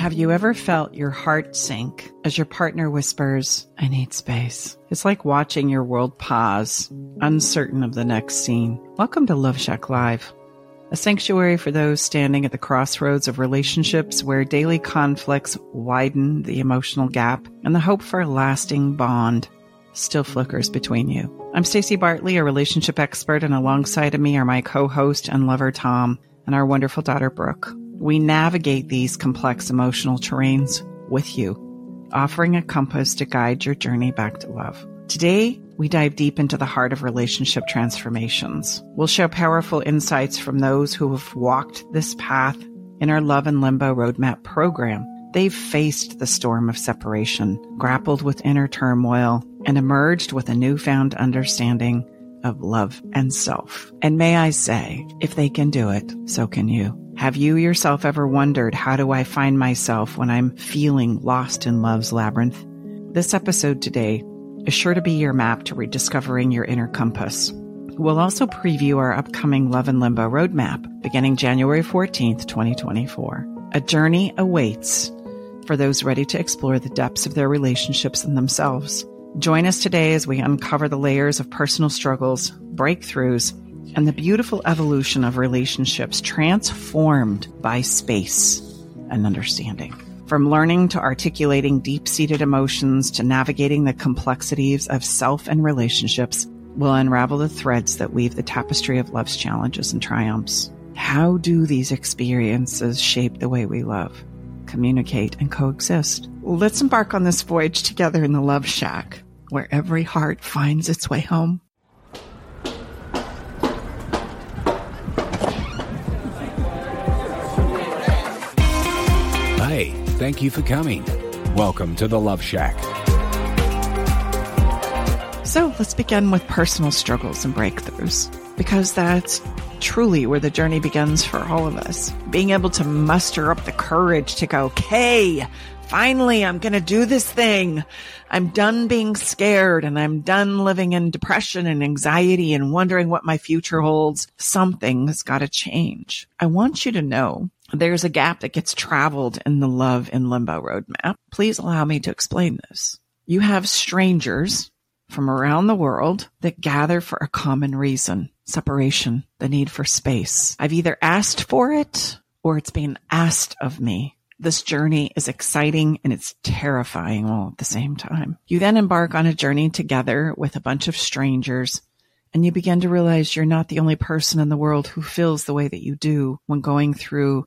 Have you ever felt your heart sink as your partner whispers, "I need space"? It's like watching your world pause, uncertain of the next scene. Welcome to Love Shack Live, a sanctuary for those standing at the crossroads of relationships where daily conflicts widen the emotional gap and the hope for a lasting bond still flickers between you. I'm Stacey Bartley, a relationship expert, and alongside of me are my co-host and lover Tom and our wonderful daughter Brooke. We navigate these complex emotional terrains with you, offering a compass to guide your journey back to love. Today, we dive deep into the heart of relationship transformations. We'll share powerful insights from those who have walked this path in our Love and Limbo Roadmap program. They've faced the storm of separation, grappled with inner turmoil, and emerged with a newfound understanding of love and self. And may I say, if they can do it, so can you. Have you yourself ever wondered, how do I find myself when I'm feeling lost in love's labyrinth? This episode today is sure to be your map to rediscovering your inner compass. We'll also preview our upcoming Love and Limbo Roadmap beginning January 14th, 2024. A journey awaits for those ready to explore the depths of their relationships and themselves. Join us today as we uncover the layers of personal struggles, breakthroughs, and the beautiful evolution of relationships transformed by space and understanding. From learning to articulating deep-seated emotions to navigating the complexities of self and relationships, we'll unravel the threads that weave the tapestry of love's challenges and triumphs. How do these experiences shape the way we love, communicate, and coexist? Let's embark on this voyage together in the Love Shack, where every heart finds its way home. Hey, thank you for coming. Welcome to the Love Shack. So let's begin with personal struggles and breakthroughs, because that's truly where the journey begins for all of us. Being able to muster up the courage to go, okay, finally, I'm going to do this thing. I'm done being scared and I'm done living in depression and anxiety and wondering what my future holds. Something has got to change. I want you to know there's a gap that gets traveled in the Love and Limbo Roadmap. Please allow me to explain this. You have strangers from around the world that gather for a common reason: separation, the need for space. I've either asked for it or it's being asked of me. This journey is exciting and it's terrifying all at the same time. You then embark on a journey together with a bunch of strangers, and you begin to realize you're not the only person in the world who feels the way that you do when going through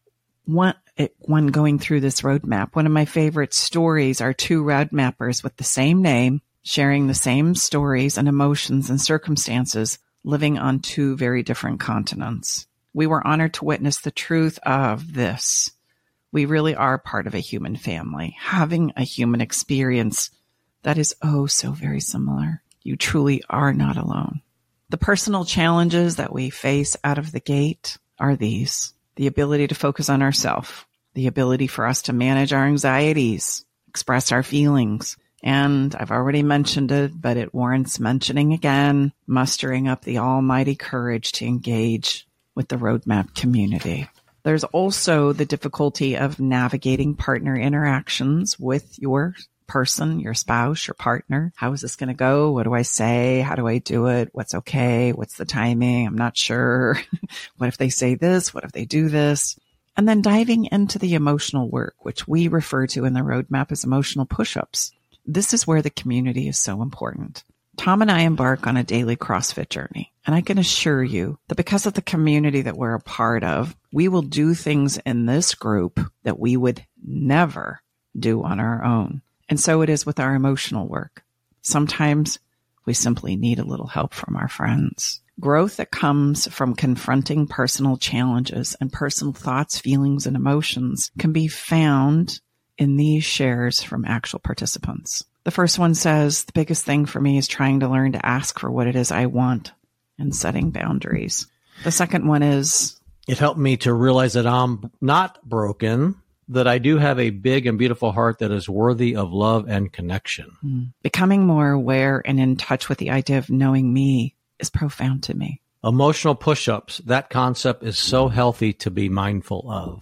this roadmap. One of my favorite stories are two road mappers with the same name, sharing the same stories and emotions and circumstances, living on two very different continents. We were honored to witness the truth of this. We really are part of a human family, having a human experience that is oh so very similar. You truly are not alone. The personal challenges that we face out of the gate are these: the ability to focus on ourselves, the ability for us to manage our anxieties, express our feelings, and I've already mentioned it, but it warrants mentioning again, mustering up the almighty courage to engage with the roadmap community. There's also the difficulty of navigating partner interactions with your person, your spouse, your partner. How is this going to go? What do I say? How do I do it? What's okay? What's the timing? I'm not sure. What if they say this? What if they do this? And then diving into the emotional work, which we refer to in the roadmap as emotional push-ups. This is where the community is so important. Tom and I embark on a daily CrossFit journey, and I can assure you that because of the community that we're a part of, we will do things in this group that we would never do on our own. And so it is with our emotional work. Sometimes we simply need a little help from our friends. Growth that comes from confronting personal challenges and personal thoughts, feelings, and emotions can be found in these shares from actual participants. The first one says, the biggest thing for me is trying to learn to ask for what it is I want and setting boundaries. The second one is, it helped me to realize that I'm not broken, that I do have a big and beautiful heart that is worthy of love and connection. Becoming more aware and in touch with the idea of knowing me is profound to me. Emotional push-ups, that concept is so healthy to be mindful of.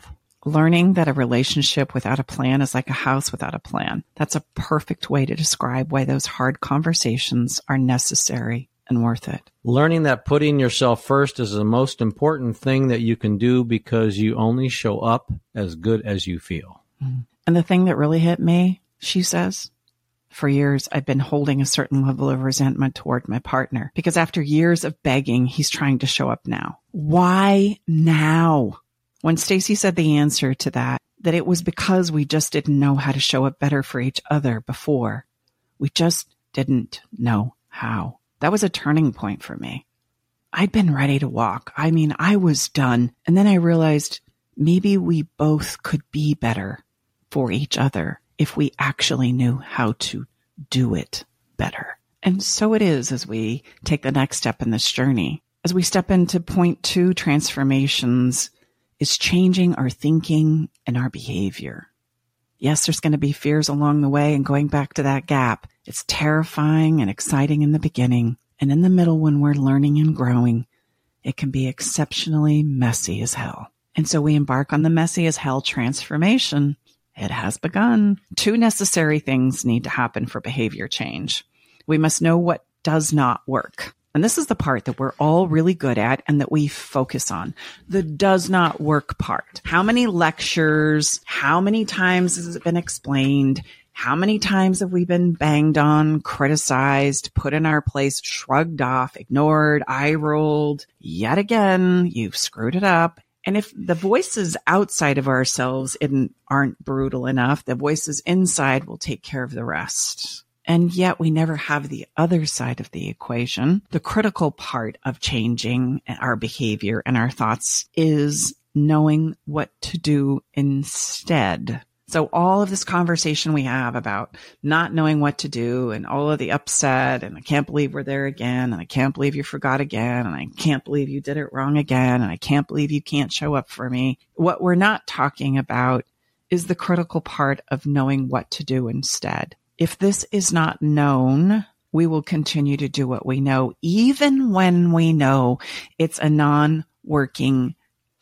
Learning that a relationship without a plan is like a house without a plan. That's a perfect way to describe why those hard conversations are necessary and worth it. Learning that putting yourself first is the most important thing that you can do because you only show up as good as you feel. And the thing that really hit me, she says, for years, I've been holding a certain level of resentment toward my partner because after years of begging, he's trying to show up now. Why now? When Stacy said the answer to that it was because we just didn't know how to show up better for each other before. We just didn't know how. That was a turning point for me. I'd been ready to walk. I was done. And then I realized maybe we both could be better for each other if we actually knew how to do it better. And so it is as we take the next step in this journey. As we step into point 2, transformations is changing our thinking and our behavior. Yes, there's going to be fears along the way and going back to that gap. It's terrifying and exciting in the beginning. And in the middle, when we're learning and growing, it can be exceptionally messy as hell. And so we embark on the messy as hell transformation. It has begun. 2 necessary things need to happen for behavior change. We must know what does not work. And this is the part that we're all really good at and that we focus on. The does not work part. How many lectures, how many times has it been explained? How many times have we been banged on, criticized, put in our place, shrugged off, ignored, eye rolled? Yet again, you've screwed it up. And if the voices outside of ourselves aren't brutal enough, the voices inside will take care of the rest. And yet we never have the other side of the equation. The critical part of changing our behavior and our thoughts is knowing what to do instead. So all of this conversation we have about not knowing what to do and all of the upset and I can't believe we're there again and I can't believe you forgot again and I can't believe you did it wrong again and I can't believe you can't show up for me. What we're not talking about is the critical part of knowing what to do instead. If this is not known, we will continue to do what we know, even when we know it's a non-working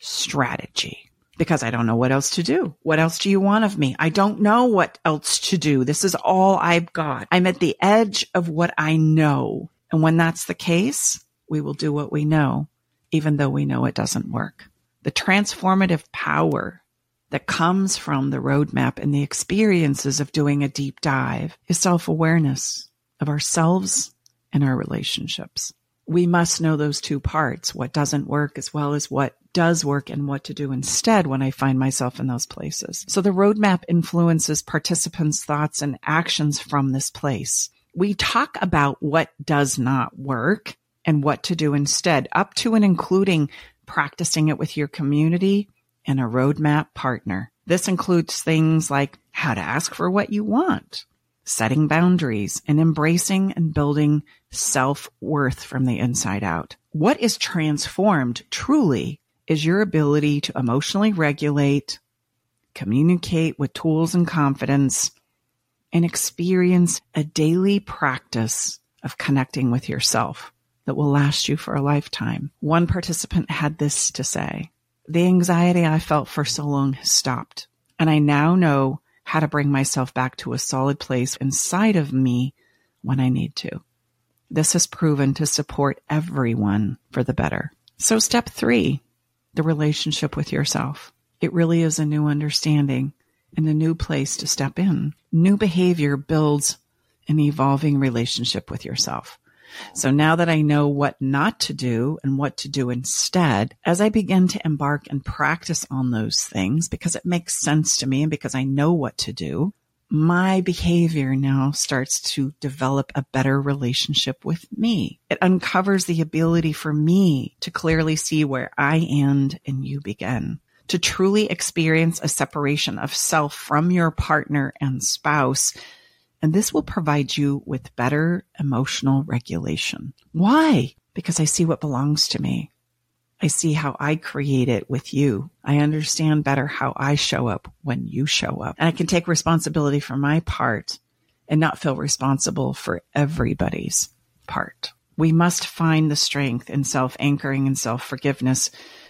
strategy. Because I don't know what else to do. What else do you want of me? I don't know what else to do. This is all I've got. I'm at the edge of what I know. And when that's the case, we will do what we know, even though we know it doesn't work. The transformative power that comes from the roadmap and the experiences of doing a deep dive is self-awareness of ourselves and our relationships. We must know those 2 parts, what doesn't work as well as what does work and what to do instead when I find myself in those places. So the roadmap influences participants' thoughts and actions from this place. We talk about what does not work and what to do instead, up to and including practicing it with your community and a roadmap partner. This includes things like how to ask for what you want, setting boundaries, and embracing and building self-worth from the inside out. What is transformed truly is your ability to emotionally regulate, communicate with tools and confidence, and experience a daily practice of connecting with yourself that will last you for a lifetime. One participant had this to say: the anxiety I felt for so long has stopped, and I now know how to bring myself back to a solid place inside of me when I need to. This has proven to support everyone for the better. So step 3, the relationship with yourself. It really is a new understanding and a new place to step in. New behavior builds an evolving relationship with yourself. So now that I know what not to do and what to do instead, as I begin to embark and practice on those things, because it makes sense to me and because I know what to do, my behavior now starts to develop a better relationship with me. It uncovers the ability for me to clearly see where I end and you begin, to truly experience a separation of self from your partner and spouse. And this will provide you with better emotional regulation. Why? Because I see what belongs to me. I see how I create it with you. I understand better how I show up when you show up. And I can take responsibility for my part and not feel responsible for everybody's part. We must find the strength in self-anchoring and self-forgiveness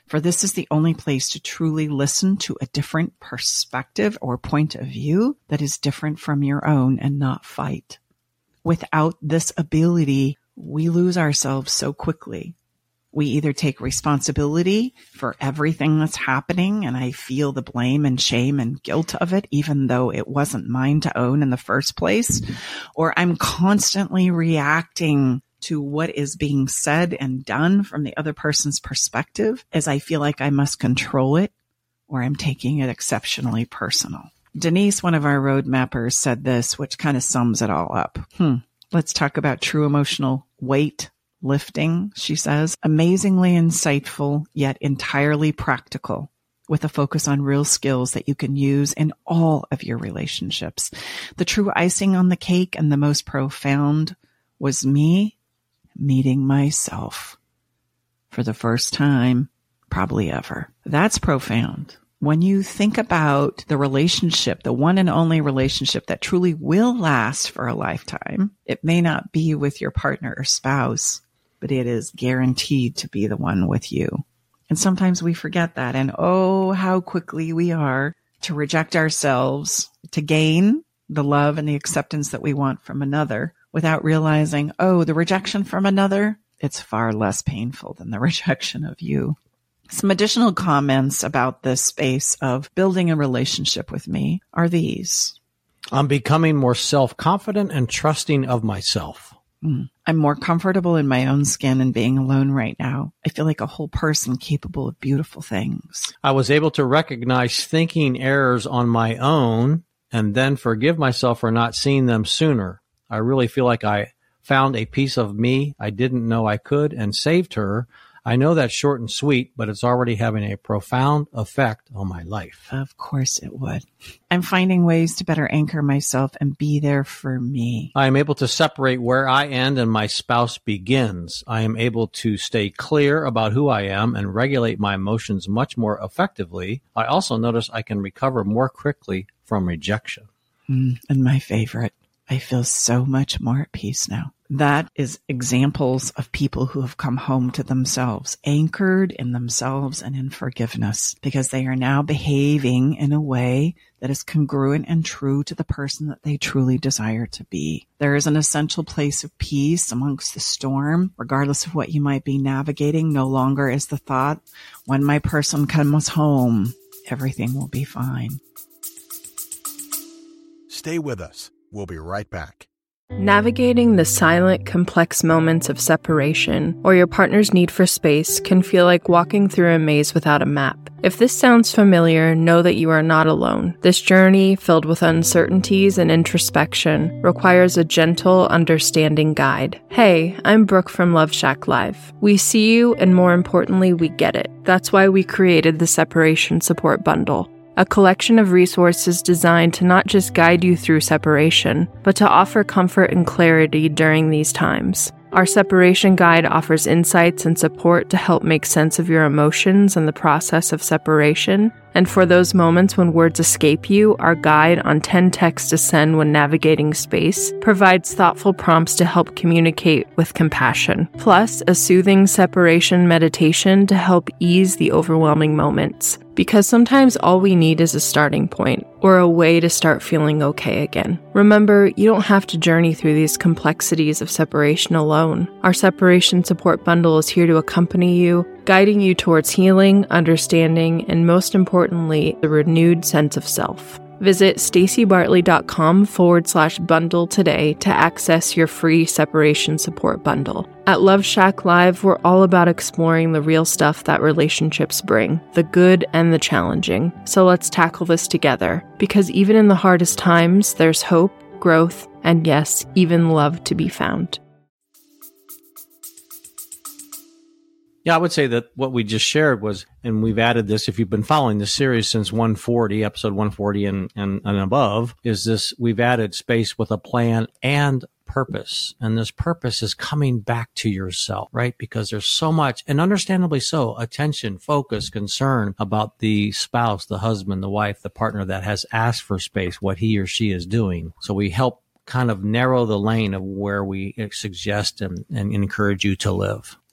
for this is the only place to truly listen to a different perspective or point of view that is different from your own and not fight. Without this ability, we lose ourselves so quickly. We either take responsibility for everything that's happening, and I feel the blame and shame and guilt of it, even though it wasn't mine to own in the first place, or I'm constantly reacting to what is being said and done from the other person's perspective as I feel like I must control it, or I'm taking it exceptionally personal. Denise, one of our road mappers, said this, which kind of sums it all up. Let's talk about true emotional weight lifting, she says. Amazingly insightful, yet entirely practical, with a focus on real skills that you can use in all of your relationships. The true icing on the cake and the most profound was me meeting myself for the first time, probably ever. That's profound. When you think about the relationship, the one and only relationship that truly will last for a lifetime, it may not be with your partner or spouse, but it is guaranteed to be the one with you. And sometimes we forget that. And oh, how quickly we are to reject ourselves to gain the love and the acceptance that we want from another without realizing, oh, the rejection from another, it's far less painful than the rejection of you. Some additional comments about this space of building a relationship with me are these. I'm becoming more self-confident and trusting of myself. I'm more comfortable in my own skin and being alone right now. I feel like a whole person capable of beautiful things. I was able to recognize thinking errors on my own and then forgive myself for not seeing them sooner. I really feel like I found a piece of me I didn't know I could and saved her. I know that's short and sweet, but it's already having a profound effect on my life. Of course it would. I'm finding ways to better anchor myself and be there for me. I am able to separate where I end and my spouse begins. I am able to stay clear about who I am and regulate my emotions much more effectively. I also notice I can recover more quickly from rejection. And my favorite, I feel so much more at peace now. That is examples of people who have come home to themselves, anchored in themselves and in forgiveness, because they are now behaving in a way that is congruent and true to the person that they truly desire to be. There is an essential place of peace amongst the storm, regardless of what you might be navigating. No longer is the thought, when my person comes home, everything will be fine. Stay with us. We'll be right back. Navigating the silent, complex moments of separation or your partner's need for space can feel like walking through a maze without a map. If this sounds familiar, know that you are not alone. This journey, filled with uncertainties and introspection, requires a gentle, understanding guide. Hey, I'm Brooke from Love Shack Live. We see you, and more importantly, we get it. That's why we created the Separation Support Bundle, a collection of resources designed to not just guide you through separation, but to offer comfort and clarity during these times. Our separation guide offers insights and support to help make sense of your emotions and the process of separation. And for those moments when words escape you, our guide on 10 texts to send when navigating space provides thoughtful prompts to help communicate with compassion, plus a soothing separation meditation to help ease the overwhelming moments. Because sometimes all we need is a starting point, or a way to start feeling okay again. Remember, you don't have to journey through these complexities of separation alone. Our Separation Support Bundle is here to accompany you, guiding you towards healing, understanding, and most importantly, the renewed sense of self. Visit stacybartley.com/bundle today to access your free separation support bundle. At Love Shack Live, we're all about exploring the real stuff that relationships bring, the good and the challenging. So let's tackle this together, because even in the hardest times, there's hope, growth, and yes, even love to be found. Yeah, I would say that what we just shared was, and we've added this, if you've been following this series since 140, episode 140 and above, is this, we've added space with a plan and purpose. And this purpose is coming back to yourself, right? Because there's so much, and understandably so, attention, focus, concern about the spouse, the husband, the wife, the partner that has asked for space, what he or she is doing. So we help kind of narrow the lane of where we suggest and encourage you to live.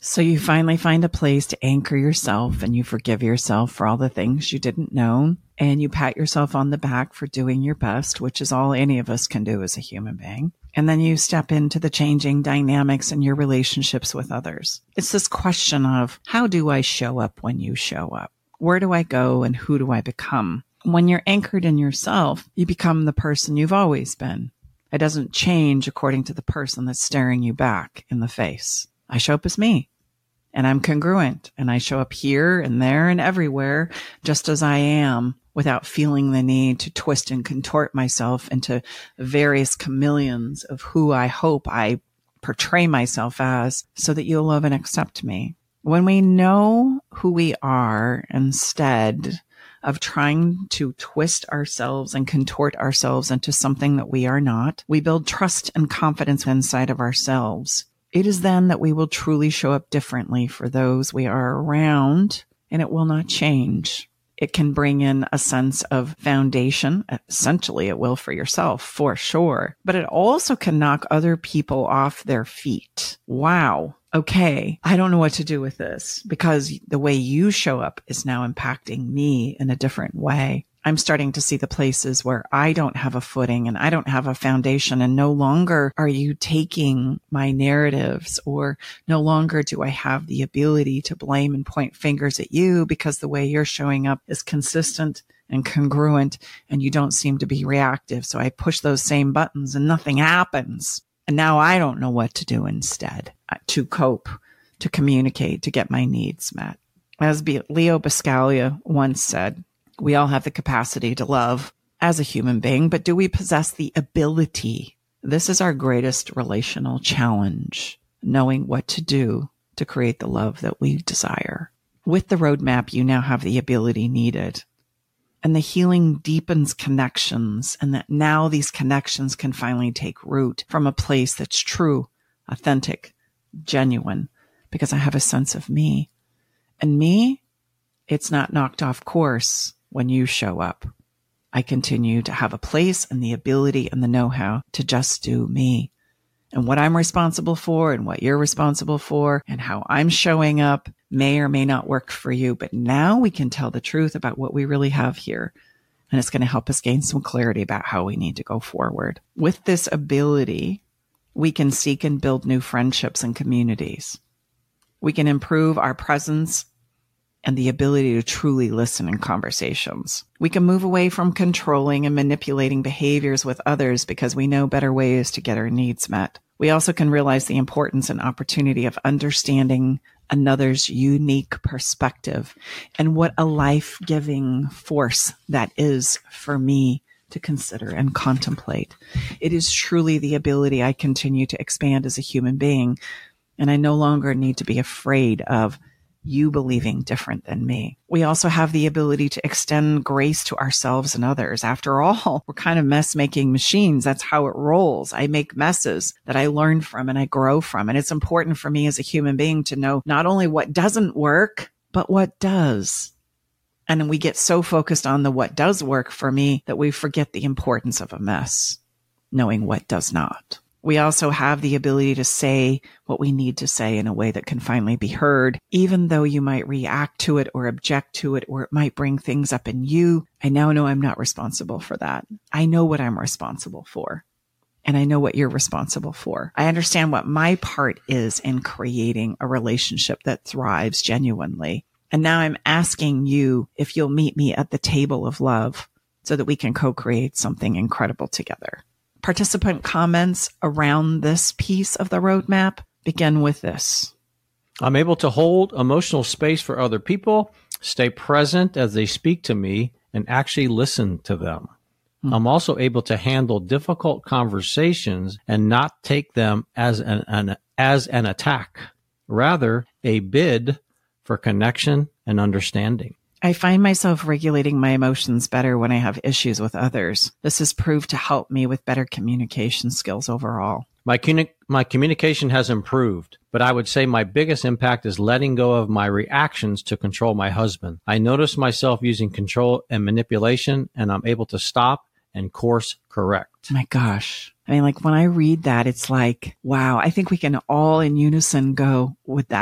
So you finally find a place to anchor yourself and you forgive yourself for all the things you didn't know. And you pat yourself on the back for doing your best, which is all any of us can do as a human being. And then you step into the changing dynamics in your relationships with others. It's this question of, how do I show up when you show up? Where do I go and who do I become? When you're anchored in yourself, you become the person you've always been. It doesn't change according to the person that's staring you back in the face. I show up as me. And I'm congruent, and I show up here and there and everywhere just as I am, without feeling the need to twist and contort myself into various chameleons of who I hope I portray myself as, so that you'll love and accept me. When we know who we are, instead of trying to twist ourselves and contort ourselves into something that we are not, we build trust and confidence inside of ourselves. It is then that we will truly show up differently for those we are around, and it will not change. It can bring in a sense of foundation. Essentially, it will for yourself, for sure. But it also can knock other people off their feet. Wow. Okay, I don't know what to do with this, because the way you show up is now impacting me in a different way. I'm starting to see the places where I don't have a footing and I don't have a foundation, and no longer are you taking my narratives, or no longer do I have the ability to blame and point fingers at you, because the way you're showing up is consistent and congruent and you don't seem to be reactive. So I push those same buttons and nothing happens. And now I don't know what to do instead to cope, to communicate, to get my needs met. As Leo Buscaglia once said, we all have the capacity to love as a human being, but do we possess the ability? This is our greatest relational challenge, knowing what to do to create the love that we desire. With the roadmap, you now have the ability needed. And the healing deepens connections, and that now these connections can finally take root from a place that's true, authentic, genuine, because I have a sense of me. And me, it's not knocked off course when you show up. I continue to have a place and the ability and the know-how to just do me. And what I'm responsible for and what you're responsible for and how I'm showing up may or may not work for you. But now we can tell the truth about what we really have here. And it's going to help us gain some clarity about how we need to go forward. With this ability, we can seek and build new friendships and communities. We can improve our presence and the ability to truly listen in conversations. We can move away from controlling and manipulating behaviors with others because we know better ways to get our needs met. We also can realize the importance and opportunity of understanding another's unique perspective and what a life-giving force that is for me to consider and contemplate. It is truly the ability I continue to expand as a human being, and I no longer need to be afraid of you believing different than me. We also have the ability to extend grace to ourselves and others. After all, we're kind of mess-making machines. That's how it rolls. I make messes that I learn from and I grow from. And it's important for me as a human being to know not only what doesn't work, but what does. And we get so focused on the what does work for me that we forget the importance of a mess, knowing what does not. We also have the ability to say what we need to say in a way that can finally be heard, even though you might react to it or object to it, or it might bring things up in you. I now know I'm not responsible for that. I know what I'm responsible for, and I know what you're responsible for. I understand what my part is in creating a relationship that thrives genuinely. And now I'm asking you if you'll meet me at the table of love so that we can co-create something incredible together. Participant comments around this piece of the roadmap begin with this. I'm able to hold emotional space for other people, stay present as they speak to me, and actually listen to them. I'm also able to handle difficult conversations and not take them as an attack, rather a bid for connection and understanding. I find myself regulating my emotions better when I have issues with others. This has proved to help me with better communication skills overall. My communication has improved, but I would say my biggest impact is letting go of my reactions to control my husband. I notice myself using control and manipulation, and I'm able to stop and course correct. My gosh. I mean, like when I read that, it's like, wow, I think we can all in unison go with that.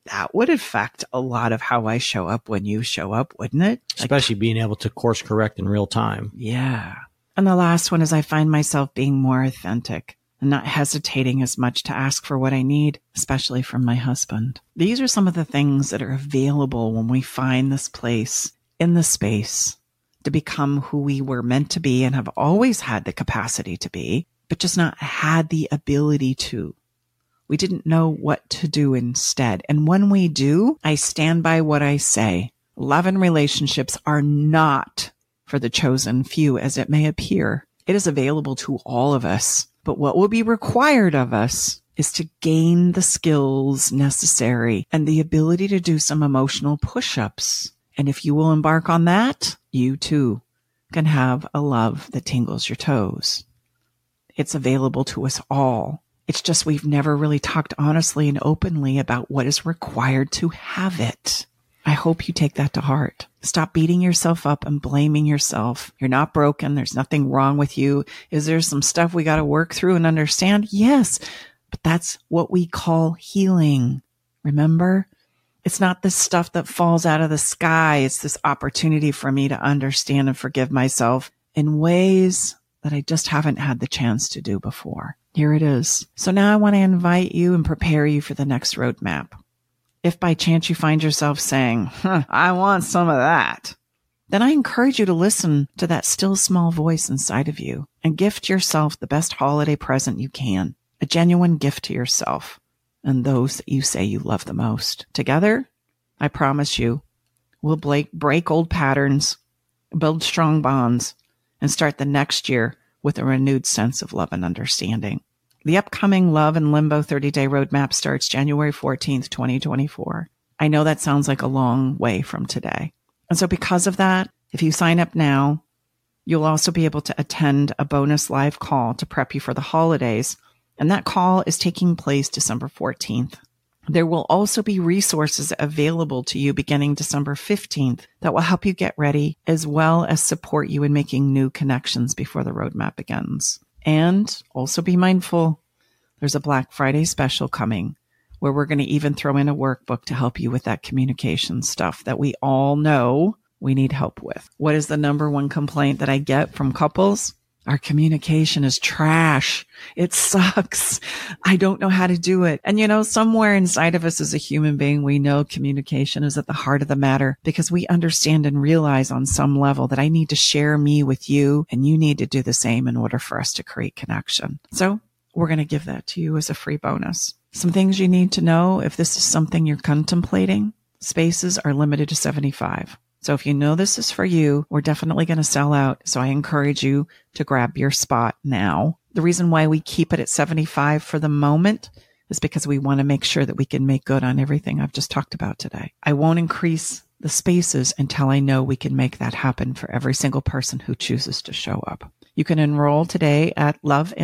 that would affect a lot of how I show up when you show up, wouldn't it? Especially being able to course correct in real time. Yeah. And the last one is I find myself being more authentic and not hesitating as much to ask for what I need, especially from my husband. These are some of the things that are available when we find this place in the space to become who we were meant to be and have always had the capacity to be, but just not had the ability to. We didn't know what to do instead. And when we do, I stand by what I say. Love and relationships are not for the chosen few, as it may appear. It is available to all of us. But what will be required of us is to gain the skills necessary and the ability to do some emotional push-ups. And if you will embark on that, you too can have a love that tingles your toes. It's available to us all. It's just we've never really talked honestly and openly about what is required to have it. I hope you take that to heart. Stop beating yourself up and blaming yourself. You're not broken. There's nothing wrong with you. Is there some stuff we got to work through and understand? Yes, but that's what we call healing. Remember? It's not this stuff that falls out of the sky. It's this opportunity for me to understand and forgive myself in ways that I just haven't had the chance to do before. Here it is. So now I want to invite you and prepare you for the next roadmap. If by chance you find yourself saying, I want some of that, then I encourage you to listen to that still small voice inside of you and gift yourself the best holiday present you can, a genuine gift to yourself and those that you say you love the most. Together, I promise you, we'll break old patterns, build strong bonds, and start the next year with a renewed sense of love and understanding. The upcoming Love and Limbo 30-day roadmap starts January 14th, 2024. I know that sounds like a long way from today. And so because of that, if you sign up now, you'll also be able to attend a bonus live call to prep you for the holidays. And that call is taking place December 14th. There will also be resources available to you beginning December 15th that will help you get ready, as well as support you in making new connections before the roadmap begins. And also be mindful, there's a Black Friday special coming where we're going to even throw in a workbook to help you with that communication stuff that we all know we need help with. What is the number one complaint that I get from couples? Our communication is trash. It sucks. I don't know how to do it. And somewhere inside of us as a human being, we know communication is at the heart of the matter because we understand and realize on some level that I need to share me with you and you need to do the same in order for us to create connection. So we're going to give that to you as a free bonus. Some things you need to know if this is something you're contemplating. Spaces are limited to 75. So if you know this is for you, we're definitely going to sell out. So I encourage you to grab your spot now. The reason why we keep it at 75 for the moment is because we want to make sure that we can make good on everything I've just talked about today. I won't increase the spaces until I know we can make that happen for every single person who chooses to show up. You can enroll today at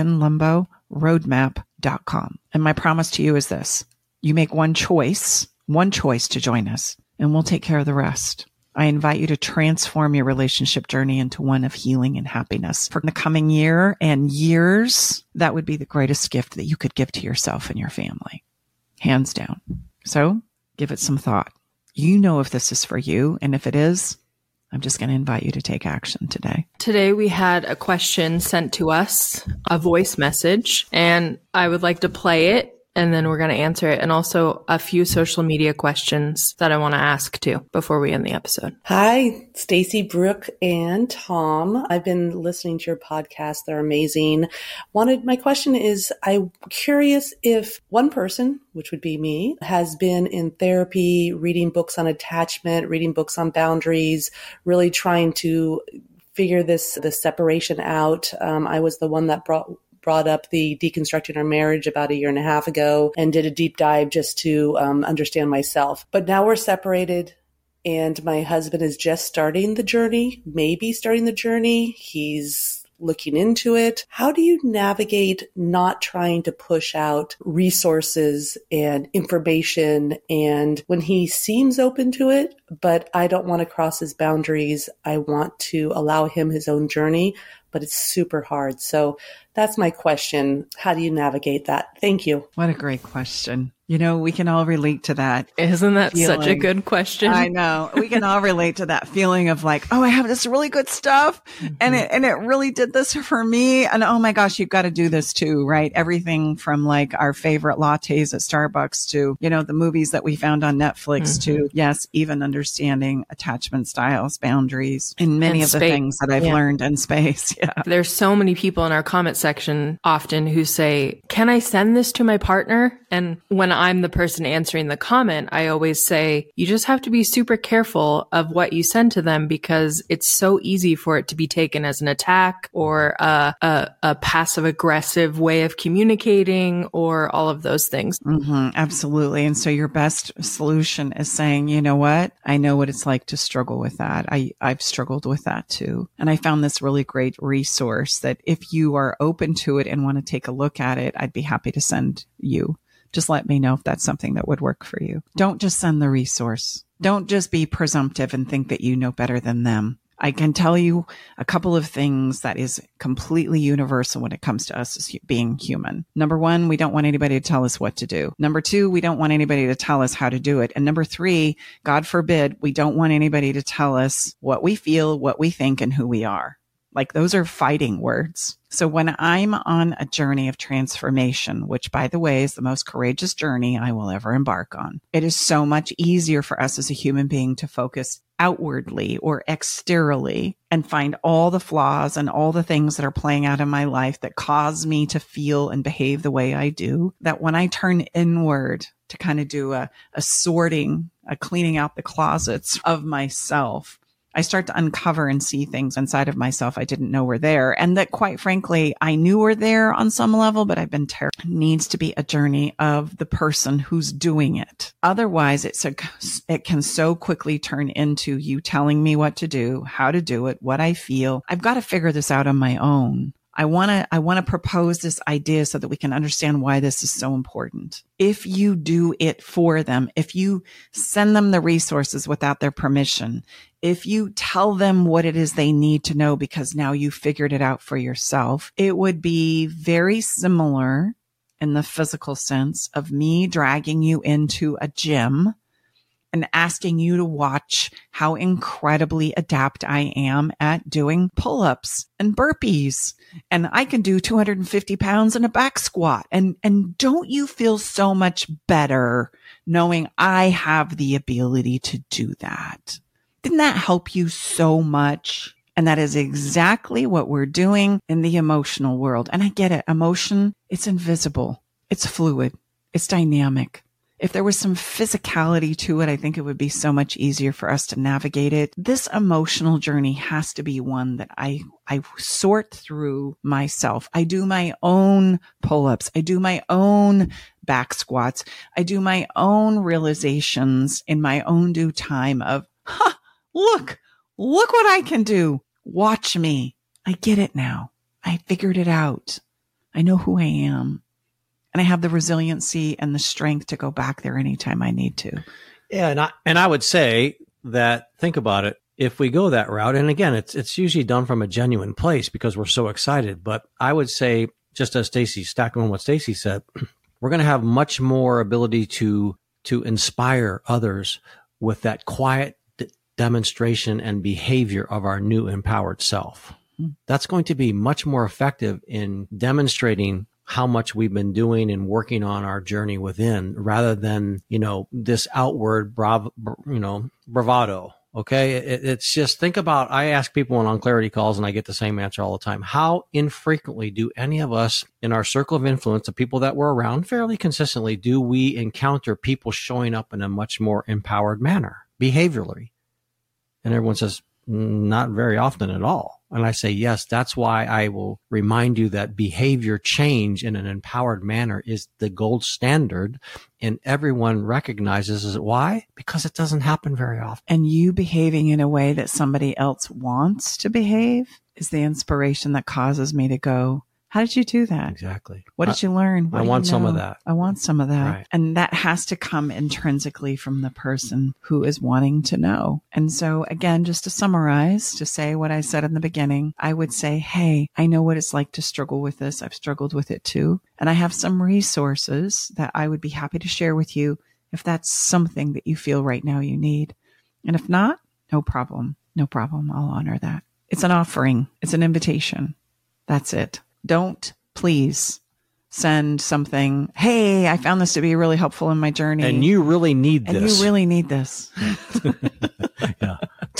loveandlimbo.roadmap.com. And my promise to you is this. You make one choice to join us, and we'll take care of the rest. I invite you to transform your relationship journey into one of healing and happiness. For the coming year and years, that would be the greatest gift that you could give to yourself and your family. Hands down. So give it some thought. You know if this is for you, and if it is, I'm just going to invite you to take action today. Today we had a question sent to us, a voice message, and I would like to play it. And then we're going to answer it. And also a few social media questions that I want to ask too before we end the episode. Hi, Stacy, Brooke, and Tom. I've been listening to your podcast. They're amazing. My question is, I'm curious if one person, which would be me, has been in therapy, reading books on attachment, reading books on boundaries, really trying to figure the separation out. I was the one that brought up the Deconstructing Our Marriage about 1.5 years ago and did a deep dive just to understand myself. But now we're separated and my husband is just starting the journey, maybe starting the journey. He's looking into it. How do you navigate not trying to push out resources and information? And when he seems open to it, but I don't want to cross his boundaries, I want to allow him his own journey, but it's super hard. So that's my question. How do you navigate that? Thank you. What a great question. You know, we can all relate to that. Isn't that feeling. Such a good question? I know. We can all relate to that feeling of like, oh, I have this really good stuff and it really did this for me. And oh my gosh, you've got to do this too, right? Everything from like our favorite lattes at Starbucks to, you know, the movies that we found on Netflix to, yes, even understanding attachment styles, boundaries, and many of the things that I've learned in space. Yeah. There's so many people in our comment section often who say, can I send this to my partner? And when I'm the person answering the comment, I always say, you just have to be super careful of what you send to them because it's so easy for it to be taken as an attack or a passive aggressive way of communicating or all of those things. Absolutely. And so your best solution is saying, you know what? I know what it's like to struggle with that. I've struggled with that too. And I found this really great resource that if you are open to it and want to take a look at it, I'd be happy to send you. Just let me know if that's something that would work for you. Don't just send the resource. Don't just be presumptive and think that you know better than them. I can tell you a couple of things that is completely universal when it comes to us as being human. Number one, we don't want anybody to tell us what to do. Number two, we don't want anybody to tell us how to do it. And number three, God forbid, we don't want anybody to tell us what we feel, what we think, and who we are. Like those are fighting words. So when I'm on a journey of transformation, which by the way is the most courageous journey I will ever embark on, it is so much easier for us as a human being to focus outwardly or exteriorly and find all the flaws and all the things that are playing out in my life that cause me to feel and behave the way I do, that when I turn inward to kind of do a sorting, a cleaning out the closets of myself, I start to uncover and see things inside of myself I didn't know were there. And that quite frankly, I knew were there on some level, but I've been terrified. It needs to be a journey of the person who's doing it. Otherwise, it can so quickly turn into you telling me what to do, how to do it, what I feel. I've got to figure this out on my own. I want to propose this idea so that we can understand why this is so important. If you do it for them, if you send them the resources without their permission, if you tell them what it is they need to know because now you figured it out for yourself, it would be very similar in the physical sense of me dragging you into a gym and asking you to watch how incredibly adept I am at doing pull-ups and burpees. And I can do 250 pounds in a back squat. And don't you feel so much better knowing I have the ability to do that? Didn't that help you so much? And that is exactly what we're doing in the emotional world. And I get it. Emotion, it's invisible. It's fluid. It's dynamic. If there was some physicality to it, I think it would be so much easier for us to navigate it. This emotional journey has to be one that I sort through myself. I do my own pull-ups. I do my own back squats. I do my own realizations in my own due time of, look what I can do. Watch me. I get it now. I figured it out. I know who I am. And I have the resiliency and the strength to go back there anytime I need to. Yeah, and I would say that, think about it, if we go that route, and again, it's usually done from a genuine place because we're so excited. But I would say, just as Stacy, stacking on what Stacy said, we're going to have much more ability to inspire others with that quiet demonstration and behavior of our new empowered self. That's going to be much more effective in demonstrating how much we've been doing and working on our journey within, rather than, this outward bravado. Okay. It's just, think about, I ask people on clarity calls and I get the same answer all the time. How infrequently do any of us in our circle of influence, the people that we're around fairly consistently, do we encounter people showing up in a much more empowered manner behaviorally? And everyone says, not very often at all. And I say, yes, that's why I will remind you that behavior change in an empowered manner is the gold standard. And everyone recognizes it. Why? Because it doesn't happen very often. And you behaving in a way that somebody else wants to behave is the inspiration that causes me to go, How did you do that? Exactly. What did you learn? I want some of that. I want some of that. Right. And that has to come intrinsically from the person who is wanting to know. And so again, just to summarize, to say what I said in the beginning, I would say, hey, I know what it's like to struggle with this. I've struggled with it too. And I have some resources that I would be happy to share with you if that's something that you feel right now you need. And if not, no problem. No problem. I'll honor that. It's an offering. It's an invitation. That's it. Don't please send something, hey, I found this to be really helpful in my journey. And you really need this. And you really need this. Yeah.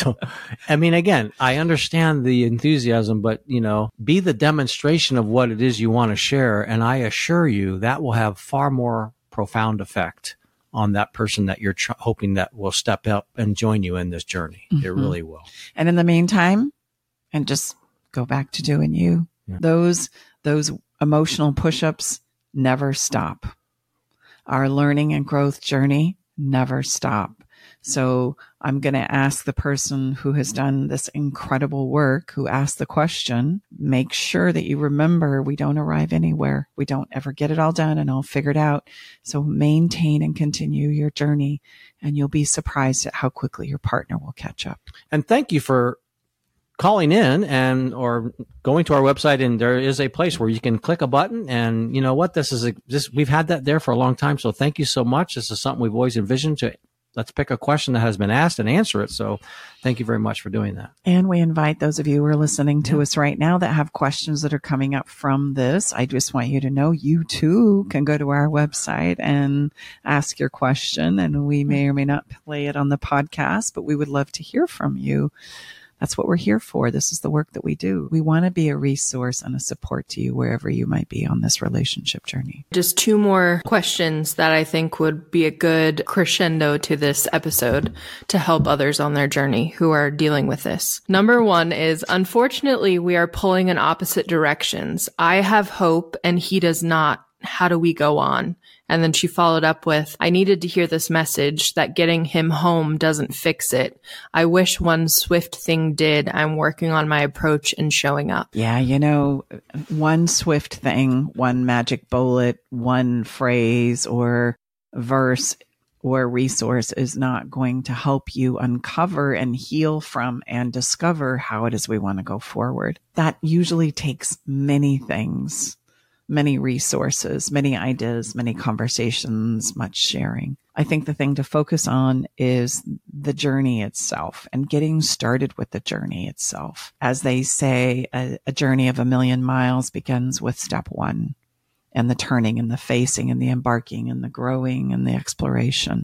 I mean, again, I understand the enthusiasm, but, be the demonstration of what it is you want to share. And I assure you that will have far more profound effect on that person that you're hoping that will step up and join you in this journey. Mm-hmm. It really will. And in the meantime, and just go back to doing you. Yeah. Those emotional push-ups never stop. Our learning and growth journey never stop. So I'm going to ask the person who has done this incredible work, who asked the question, make sure that you remember we don't arrive anywhere. We don't ever get it all done and all figured out. So maintain and continue your journey, and you'll be surprised at how quickly your partner will catch up. And thank you for calling in or going to our website, and there is a place where you can click a button, and you know what, we've had that there for a long time. So thank you so much. This is something we've always envisioned let's pick a question that has been asked and answer it. So thank you very much for doing that. And we invite those of you who are listening to us right now that have questions that are coming up from this. I just want you to know you too can go to our website and ask your question, and we may or may not play it on the podcast, but we would love to hear from you. That's what we're here for. This is the work that we do. We want to be a resource and a support to you wherever you might be on this relationship journey. Just 2 more questions that I think would be a good crescendo to this episode to help others on their journey who are dealing with this. Number 1 is, unfortunately, we are pulling in opposite directions. I have hope and he does not. How do we go on? And then she followed up with, I needed to hear this message that getting him home doesn't fix it. I wish one swift thing did. I'm working on my approach and showing up. Yeah, one swift thing, one magic bullet, one phrase or verse or resource is not going to help you uncover and heal from and discover how it is we want to go forward. That usually takes many things. Many resources, many ideas, many conversations, much sharing. I think the thing to focus on is the journey itself and getting started with the journey itself. As they say, a journey of 1,000,000 miles begins with step 1, and the turning and the facing and the embarking and the growing and the exploration.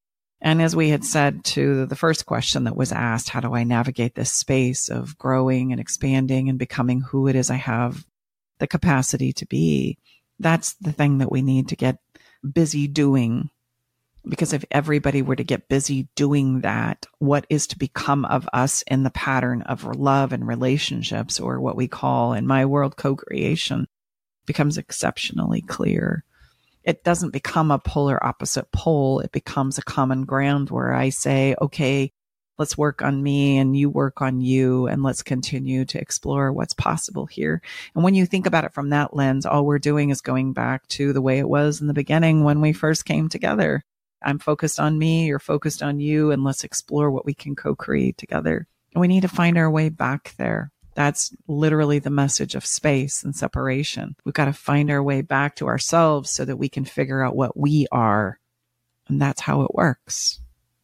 And as we had said to the first question that was asked, how do I navigate this space of growing and expanding and becoming who it is I have the capacity to be? That's the thing that we need to get busy doing. Because if everybody were to get busy doing that, what is to become of us in the pattern of love and relationships, or what we call in my world co-creation, becomes exceptionally clear. It doesn't become a polar opposite pole. It becomes a common ground where I say, okay, let's work on me and you work on you, and let's continue to explore what's possible here. And when you think about it from that lens, all we're doing is going back to the way it was in the beginning when we first came together. I'm focused on me, you're focused on you, and let's explore what we can co-create together. And we need to find our way back there. That's literally the message of space and separation. We've got to find our way back to ourselves so that we can figure out what we are. And that's how it works.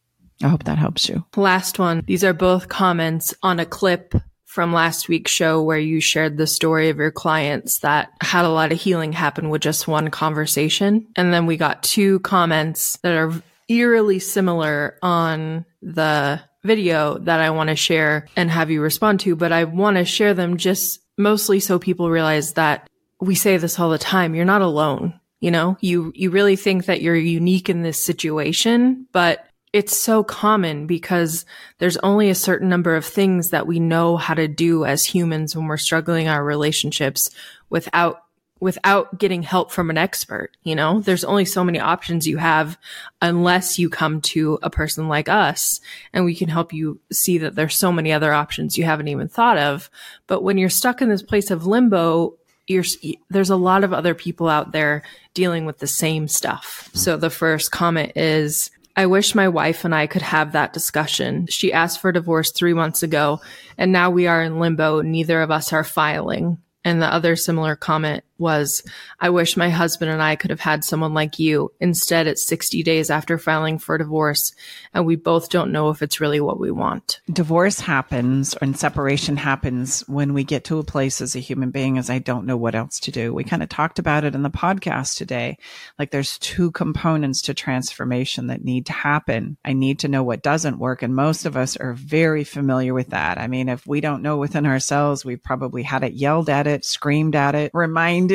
I hope that helps you. Last one. These are both comments on a clip from last week's show where you shared the story of your clients that had a lot of healing happen with just one conversation. And then we got 2 comments that are eerily similar on the video that I want to share and have you respond to. But I want to share them just mostly so people realize that we say this all the time. You're not alone. You really think that you're unique in this situation, but it's so common because there's only a certain number of things that we know how to do as humans when we're struggling in our relationships without getting help from an expert. There's only so many options you have unless you come to a person like us, and we can help you see that there's so many other options you haven't even thought of. But when you're stuck in this place of limbo, there's a lot of other people out there dealing with the same stuff. So the first comment is, I wish my wife and I could have that discussion. She asked for divorce 3 months ago, and now we are in limbo. Neither of us are filing. And the other similar comment was, I wish my husband and I could have had someone like you. Instead, it's 60 days after filing for divorce, and we both don't know if it's really what we want. Divorce happens and separation happens when we get to a place as a human being as I don't know what else to do. We kind of talked about it in the podcast today. Like there's two components to transformation that need to happen. I need to know what doesn't work. And most of us are very familiar with that. I mean, if we don't know within ourselves, we've probably had it yelled at it, screamed at it, reminded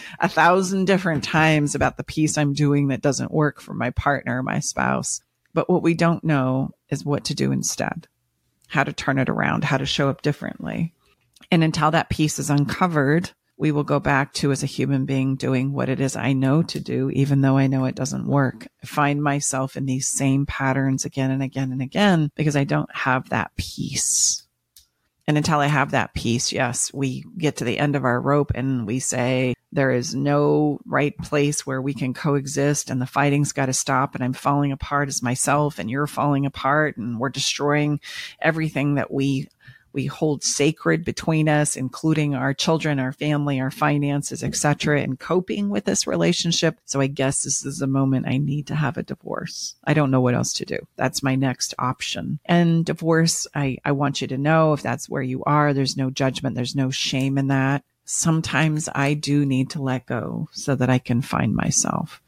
1,000 different times about the piece I'm doing that doesn't work for my partner, my spouse. But what we don't know is what to do instead, how to turn it around, how to show up differently. And until that piece is uncovered, we will go back to, as a human being, doing what it is I know to do, even though I know it doesn't work. I find myself in these same patterns again and again and again because I don't have that peace. And until I have that peace, yes, we get to the end of our rope and we say, there is no right place where we can coexist and the fighting's got to stop and I'm falling apart as myself and you're falling apart and we're destroying everything that we hold sacred between us, including our children, our family, our finances, etc., and coping with this relationship. So I guess this is the moment I need to have a divorce. I don't know what else to do. That's my next option. And divorce, I want you to know, if that's where you are, there's no judgment. There's no shame in that. Sometimes I do need to let go so that I can find myself.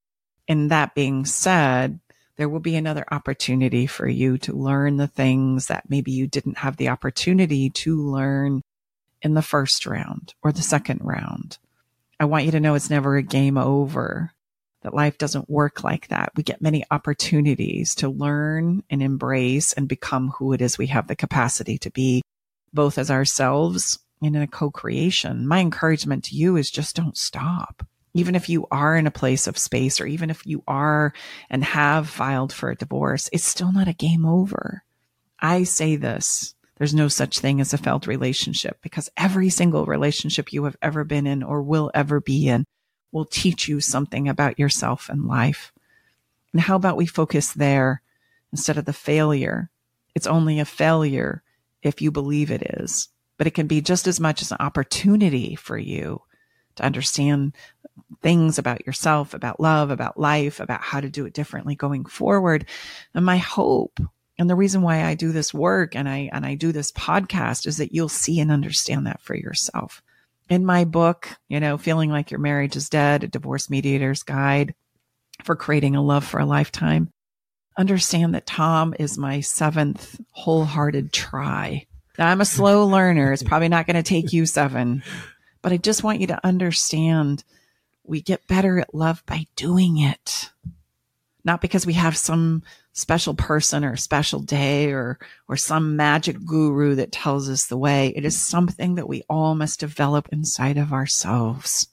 And that being said, there will be another opportunity for you to learn the things that maybe you didn't have the opportunity to learn in the first round or the second round. I want you to know it's never a game over, that life doesn't work like that. We get many opportunities to learn and embrace and become who it is we have the capacity to be, both as ourselves and in a co-creation. My encouragement to you is just don't stop. Even if you are in a place of space, or even if you are and have filed for a divorce, it's still not a game over. I say this, there's no such thing as a failed relationship, because every single relationship you have ever been in or will ever be in will teach you something about yourself and life. And how about we focus there instead of the failure? It's only a failure if you believe it is, but it can be just as much as an opportunity for you to understand things about yourself, about love, about life, about how to do it differently going forward. And my hope, and the reason why I do this work and I do this podcast, is that you'll see and understand that for yourself. In my book, Feeling Like Your Marriage is Dead, a Divorce Mediator's Guide for Creating a Love for a Lifetime, understand that Tom is my 7th wholehearted try. Now, I'm a slow learner. It's probably not going to take you 7. But I just want you to understand we get better at love by doing it. Not because we have some special person or special day or some magic guru that tells us the way. It is something that we all must develop inside of ourselves.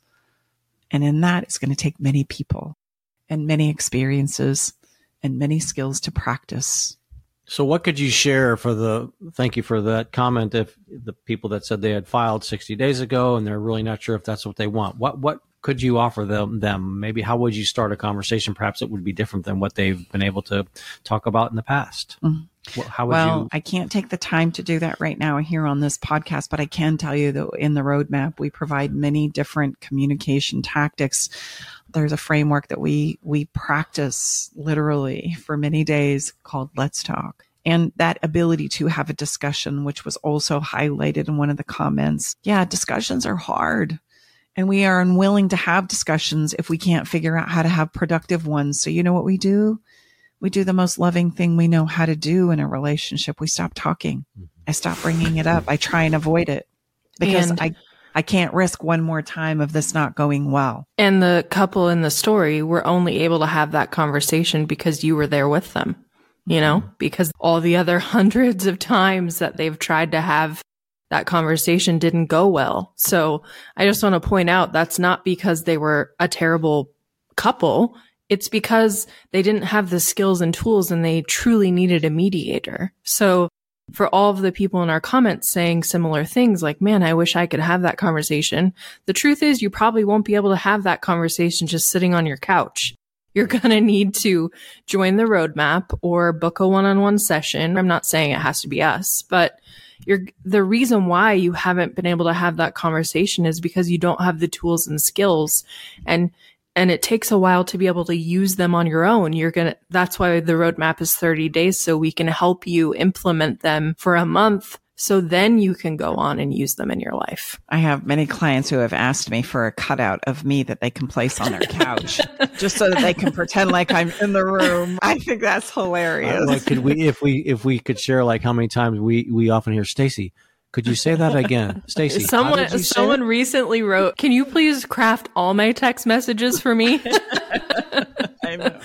And in that, it's going to take many people and many experiences and many skills to practice. So what could you share thank you for that comment, if the people that said they had filed 60 days ago and they're really not sure if that's what they want, what could you offer them? Maybe how would you start a conversation? Perhaps it would be different than what they've been able to talk about in the past. Mm-hmm. I can't take the time to do that right now here on this podcast, but I can tell you that in the roadmap, we provide many different communication tactics. There's a framework that we practice literally for many days called Let's Talk. And that ability to have a discussion, which was also highlighted in one of the comments. Yeah, discussions are hard. And we are unwilling to have discussions if we can't figure out how to have productive ones. So you know what we do? We do the most loving thing we know how to do in a relationship. We stop talking. I stop bringing it up. I try and avoid it because I can't risk one more time of this not going well. And the couple in the story were only able to have that conversation because you were there with them, because all the other hundreds of times that they've tried to have that conversation didn't go well. So I just want to point out that's not because they were a terrible couple. It's because they didn't have the skills and tools and they truly needed a mediator. So for all of the people in our comments saying similar things like, man, I wish I could have that conversation. The truth is you probably won't be able to have that conversation just sitting on your couch. You're going to need to join the roadmap or book a one-on-one session. I'm not saying it has to be us, but the reason why you haven't been able to have that conversation is because you don't have the tools and skills, and it takes a while to be able to use them on your own. That's why the roadmap is 30 days, so we can help you implement them for a month. So then you can go on and use them in your life. I have many clients who have asked me for a cutout of me that they can place on their couch just so that they can pretend like I'm in the room. I think that's hilarious. Like, could we, if we could share like how many times we often hear, Stacy, could you say that again? Stacy, someone recently wrote, can you please craft all my text messages for me? I know.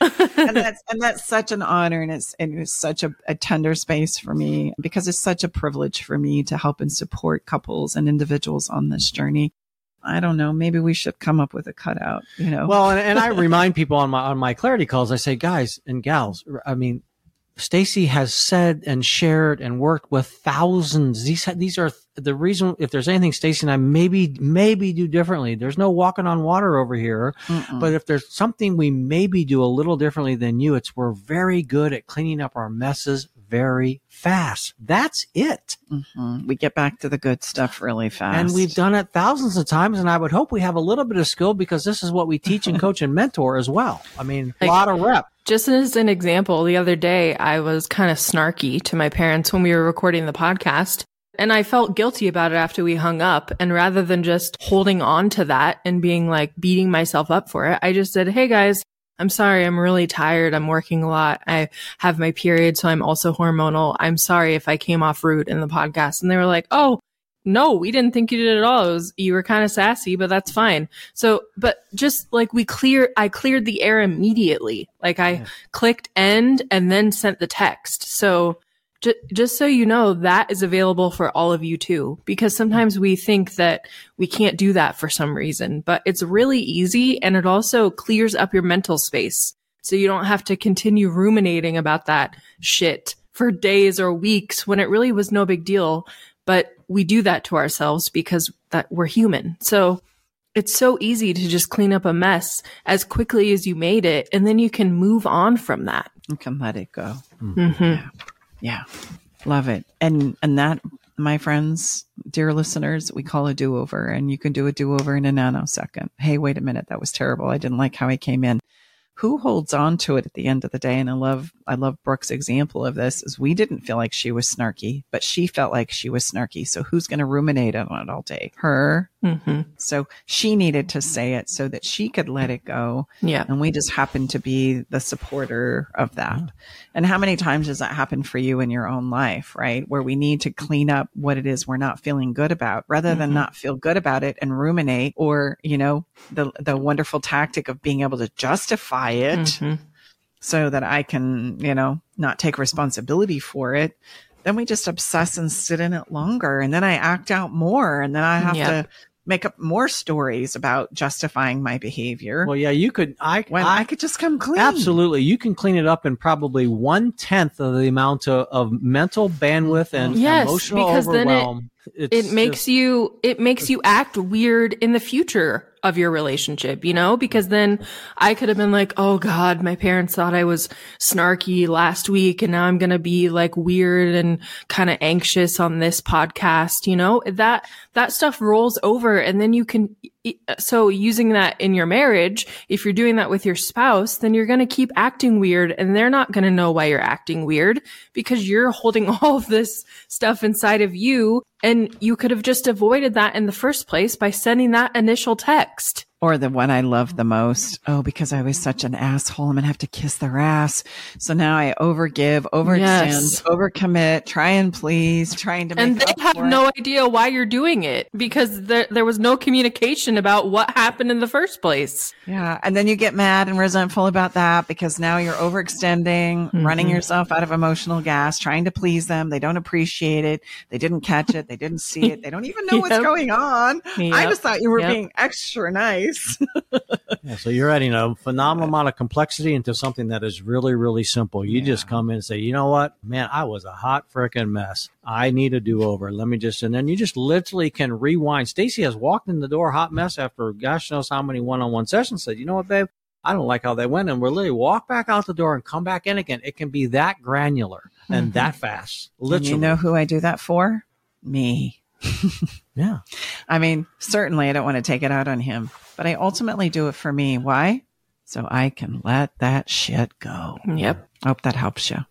And that's such an honor, and it's such a tender space for me, because it's such a privilege for me to help and support couples and individuals on this journey. I don't know. Maybe we should come up with a cutout, Well, and I remind people on my clarity calls, I say, guys and gals, I mean, Stacy has said and shared and worked with thousands. These are the reason, if there's anything Stacy and I maybe do differently, there's no walking on water over here. Mm-mm. But if there's something we maybe do a little differently than you, it's we're very good at cleaning up our messes very fast. That's it. Mm-hmm. We get back to the good stuff really fast. And we've done it thousands of times. And I would hope we have a little bit of skill, because this is what we teach and coach and mentor as well. I mean, a lot of rep. Just as an example, the other day I was kind of snarky to my parents when we were recording the podcast, and I felt guilty about it after we hung up. And rather than just holding on to that and being like beating myself up for it, I just said, hey guys, I'm sorry. I'm really tired. I'm working a lot. I have my period, so I'm also hormonal. I'm sorry if I came off rude in the podcast. And they were like, oh, no, we didn't think you did at all. You were kind of sassy, but that's fine. So, but just like I cleared the air immediately. Like I clicked end and then sent the text. So just so you know, that is available for all of you too, because sometimes we think that we can't do that for some reason, but it's really easy. And it also clears up your mental space. So you don't have to continue ruminating about that shit for days or weeks when it really was no big deal. But we do that to ourselves because that we're human. So it's so easy to just clean up a mess as quickly as you made it. And then you can move on from that. You can let it go. Mm-hmm. Yeah. Love it. And that, my friends, dear listeners, we call a do-over, and you can do a do-over in a nanosecond. Hey, wait a minute. That was terrible. I didn't like how I came in. Who holds on to it at the end of the day? And I love Brooke's example of this is we didn't feel like she was snarky, but she felt like she was snarky. So who's going to ruminate on it all day? Her. Mm-hmm. So she needed to say it so that she could let it go. Yeah. And we just happened to be the supporter of that. Mm-hmm. And how many times does that happen for you in your own life, right? Where we need to clean up what it is we're not feeling good about rather than not feel good about it and ruminate, or, the wonderful tactic of being able to justify it so that I can, not take responsibility for it. Then we just obsess and sit in it longer. And then I act out more. And then I have to make up more stories about justifying my behavior. Well, yeah, you could. I could just come clean. Absolutely, you can clean it up in probably 1/10 of the amount of mental bandwidth and emotional overwhelm. It makes you act weird in the future of your relationship, because then I could have been like, oh God, my parents thought I was snarky last week, and now I'm going to be like weird and kind of anxious on this podcast, that stuff rolls over. And then you can, so using that in your marriage, if you're doing that with your spouse, then you're going to keep acting weird, and they're not going to know why you're acting weird because you're holding all of this stuff inside of you. And you could have just avoided that in the first place by sending that initial text. Or the one I love the most. Oh, because I was such an asshole, I'm going to have to kiss their ass. So now I overgive, overextend, overcommit, try and please, trying to make And they have no idea why you're doing it because there was no communication about what happened in the first place. Yeah. And then you get mad and resentful about that because now you're overextending, running yourself out of emotional gas, trying to please them. They don't appreciate it. They didn't catch it. They didn't see it. They don't even know what's going on. I just thought you were being extra nice. face. Yeah, so you're adding a phenomenal amount of complexity into something that is really, really simple. You just come in and say, you know what, man, I was a hot freaking mess. I need a do-over. Let me just, and then you just literally can rewind. Stacy has walked in the door hot mess after gosh knows how many one-on-one sessions, said, you know what, babe, I don't like how they went. And we'll literally walk back out the door and come back in again. It can be that granular and that fast. Literally. And you know who I do that for? Me. Yeah. I mean, certainly I don't want to take it out on him, but I ultimately do it for me. Why? So I can let that shit go. Yep. I hope that helps you.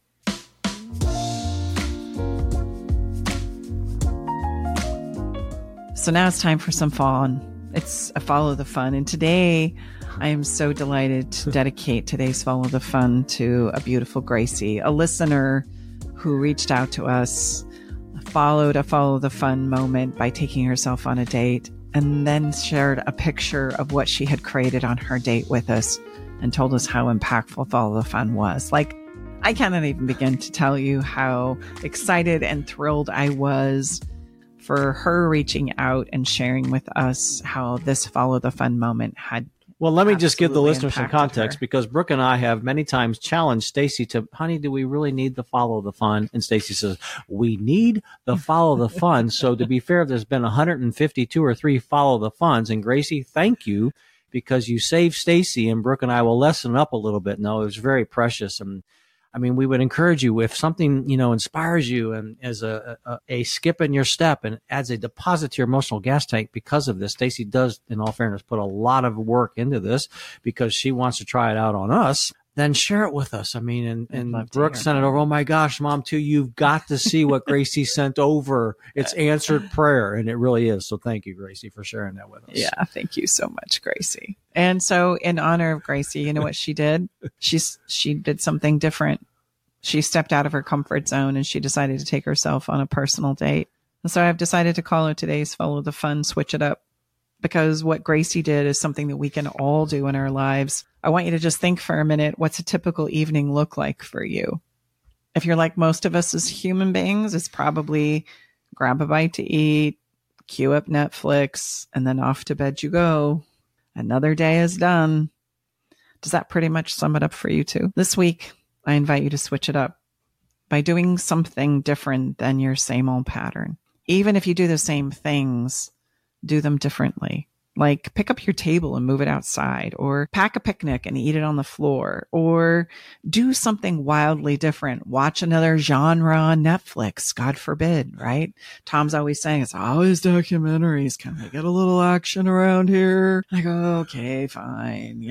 So now it's time for some fun. It's a Follow the Fun. And today I am so delighted to dedicate today's Follow the Fun to a beautiful Gracie, a listener who reached out to us, followed a Follow the Fun moment by taking herself on a date, and then shared a picture of what she had created on her date with us and told us how impactful Follow the Fun was. Like, I cannot even begin to tell you how excited and thrilled I was for her reaching out and sharing with us how this Follow the Fun moment had. Well, let me just give the listeners some impacted context, her. because Brooke and I have many times challenged Stacy to, honey, do we really need the Follow the Fun? And Stacy says, we need the Follow the Fun. So to be fair, there's been 152 or 3 Follow the Funs. And Gracie, thank you, because you saved Stacy, and Brooke and I will lessen up a little bit. No, it was very precious. And I mean, we would encourage you, if something, inspires you and as a skip in your step and adds a deposit to your emotional gas tank because of this. Stacy does, in all fairness, put a lot of work into this because she wants to try it out on us. Then share it with us. I mean, and Brooke sent it over. Oh my gosh, Mom, too, you've got to see what Gracie sent over. It's answered prayer, and it really is. So thank you, Gracie, for sharing that with us. Yeah, thank you so much, Gracie. And so in honor of Gracie, you know what she did? She did something different. She stepped out of her comfort zone and she decided to take herself on a personal date. And so I've decided to call her today's Follow the Fun, Switch It Up, because what Gracie did is something that we can all do in our lives. I want you to just think for a minute, what's a typical evening look like for you? If you're like most of us as human beings, it's probably grab a bite to eat, cue up Netflix, and then off to bed you go. Another day is done. Does that pretty much sum it up for you too? This week, I invite you to switch it up by doing something different than your same old pattern. Even if you do the same things, do them differently. Like pick up your table and move it outside, or pack a picnic and eat it on the floor, or do something wildly different. Watch another genre on Netflix, God forbid, right? Tom's always saying it's always documentaries. Can we get a little action around here? I go, okay, fine,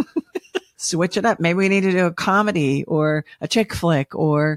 Switch it up. Maybe we need to do a comedy or a chick flick, or,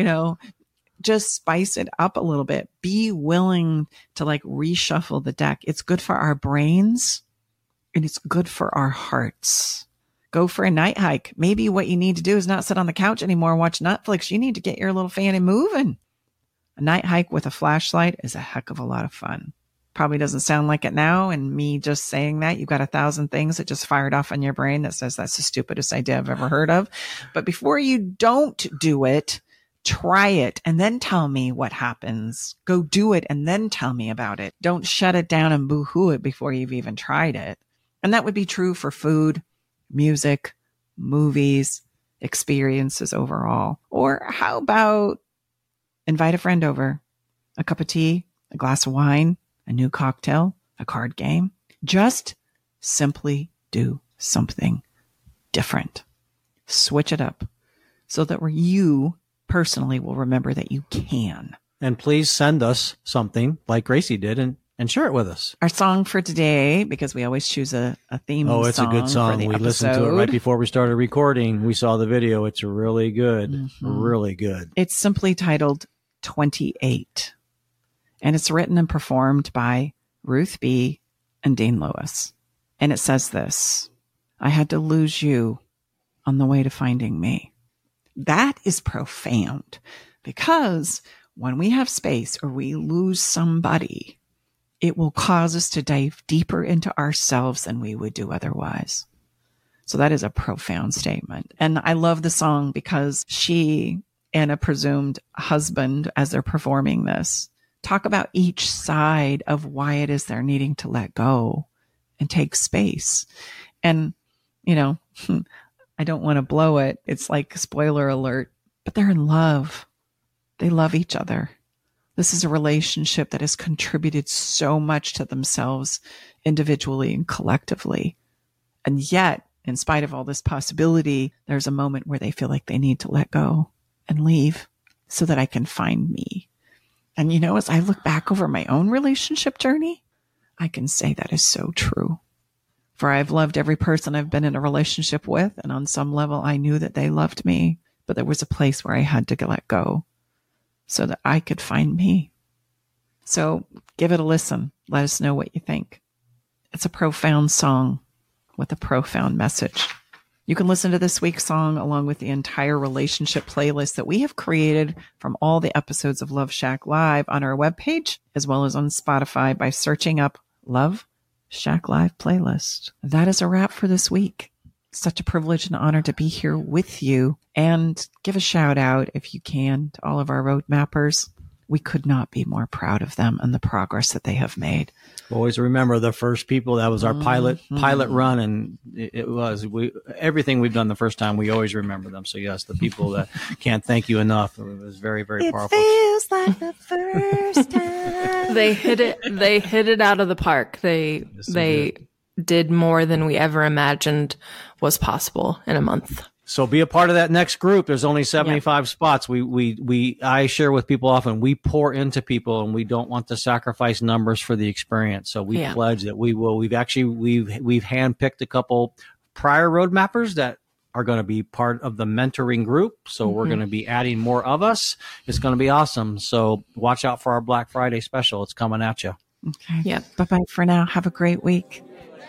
just spice it up a little bit. Be willing to reshuffle the deck. It's good for our brains and it's good for our hearts. Go for a night hike. Maybe what you need to do is not sit on the couch anymore and watch Netflix. You need to get your little fanny moving. A night hike with a flashlight is a heck of a lot of fun. Probably doesn't sound like it now. And me just saying that, you've got 1,000 things that just fired off on your brain that says that's the stupidest idea I've ever heard of. But before you don't do it, try it and then tell me what happens. Go do it and then tell me about it. Don't shut it down and boo-hoo it before you've even tried it. And that would be true for food, music, movies, experiences overall. Or how about invite a friend over, a cup of tea, a glass of wine, a new cocktail, a card game. Just simply do something different. Switch it up so that you personally will remember that you can. And please send us something like Gracie did and share it with us. Our song for today, because we always choose a theme song. Oh, it's a good song. We listened to it right before we started recording. We saw the video. It's really good. Mm-hmm. Really good. It's simply titled 28. And it's written and performed by Ruth B. and Dean Lewis. And it says this: I had to lose you on the way to finding me. That is profound, because when we have space or we lose somebody, it will cause us to dive deeper into ourselves than we would do otherwise. So that is a profound statement. And I love the song because she and a presumed husband, as they're performing this, talk about each side of why it is they're needing to let go and take space. And, I don't want to blow it. It's like spoiler alert, but they're in love. They love each other. This is a relationship that has contributed so much to themselves individually and collectively. And yet, in spite of all this possibility, there's a moment where they feel like they need to let go and leave so that I can find me. And as I look back over my own relationship journey, I can say that is so true. For I've loved every person I've been in a relationship with, and on some level I knew that they loved me, but there was a place where I had to let go so that I could find me. So give it a listen. Let us know what you think. It's a profound song with a profound message. You can listen to this week's song along with the entire relationship playlist that we have created from all the episodes of Love Shack Live on our webpage, as well as on Spotify by searching up Love Shack Live playlist. That is a wrap for this week. Such a privilege and honor to be here with you, and give a shout out if you can to all of our road mappers. We could not be more proud of them and the progress that they have made. Always remember the first people. That was our pilot run, and it was everything we've done the first time. We always remember them. So yes, the people that can't thank you enough. It was very, very powerful. It feels like the first time. They hit it out of the park. They did more than we ever imagined was possible in a month. So be a part of that next group. There's only 75 spots. I share with people often, we pour into people and we don't want to sacrifice numbers for the experience. So we pledge that we will. We've handpicked a couple prior road mappers that are going to be part of the mentoring group. So we're going to be adding more of us. It's going to be awesome. So watch out for our Black Friday special. It's coming at you. Okay. Yeah. Bye-bye for now. Have a great week.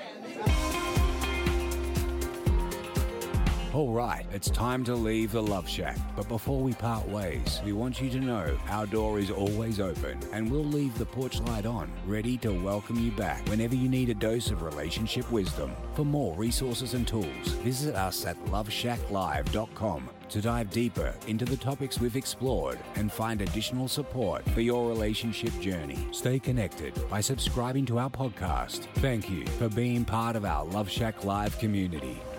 All right, it's time to leave the Love Shack. But before we part ways, we want you to know our door is always open and we'll leave the porch light on, ready to welcome you back whenever you need a dose of relationship wisdom. For more resources and tools, visit us at loveshacklive.com to dive deeper into the topics we've explored and find additional support for your relationship journey. Stay connected by subscribing to our podcast. Thank you for being part of our Love Shack Live community.